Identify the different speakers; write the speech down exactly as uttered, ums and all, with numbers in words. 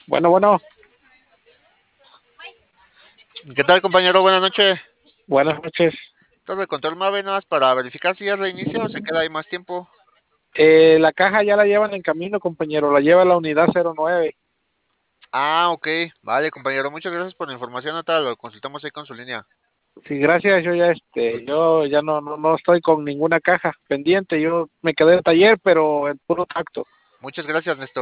Speaker 1: Bueno, bueno,
Speaker 2: ¿Qué tal, compañero? Buenas noches.
Speaker 1: buenas noches.
Speaker 2: Torre de control Mave, nada más para verificar si ya reinicia o se queda ahí más tiempo.
Speaker 1: Eh, la caja ya la llevan en camino, compañero. La lleva la unidad cero nueve.
Speaker 2: Ah, ok. Vale, compañero, muchas gracias por la información. Ahorita lo consultamos ahí con su línea.
Speaker 1: Sí, gracias. Yo ya, este, yo ya no, no, no estoy con ninguna caja pendiente. Yo me quedé en taller, pero en puro tacto.
Speaker 2: Muchas gracias, Néstor.